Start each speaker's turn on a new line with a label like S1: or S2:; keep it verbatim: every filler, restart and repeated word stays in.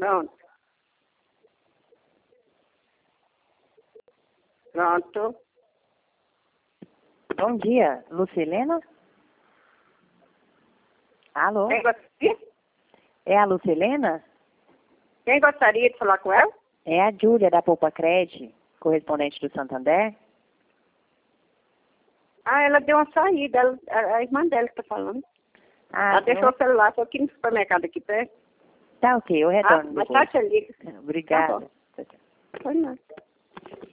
S1: Pronto. Pronto.
S2: Bom dia, Lucilena? Alô?
S1: Quem gostaria?
S2: É a Lucilena?
S1: Quem gostaria de falar com ela?
S2: É a Júlia da Poupa Cred, correspondente do Santander.
S1: Ah, ela deu uma saída. Ela, a, a irmã dela que está falando.
S2: Ah,
S1: ela
S2: não.
S1: deixou o celular, só aqui no supermercado aqui perto.
S2: Tá ok, eu
S1: Ah,
S2: retorno
S1: mas
S2: depois.
S1: tá, te liga.
S2: Obrigada.
S1: Tá bom. Foi nada.